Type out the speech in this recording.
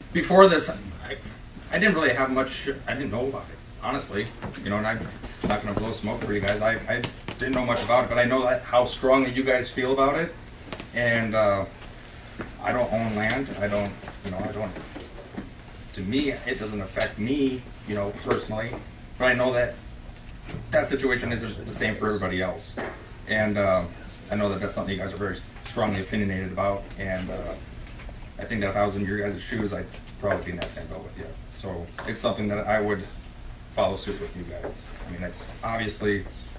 before this, I didn't really have much. I didn't know about it, honestly. You know, and I'm not going to blow smoke for you guys. I didn't know much about it, but I know that how strongly you guys feel about it. And I don't own land. I don't. You know, I don't. To me, it doesn't affect me. You know, personally, but I know that that situation isn't the same for everybody else. And I know that that's something you guys are very strongly opinionated about. And I think that if I was in your guys' shoes, I'd probably be in that same boat with you. So it's something that I would follow suit with you guys. I mean, obviously,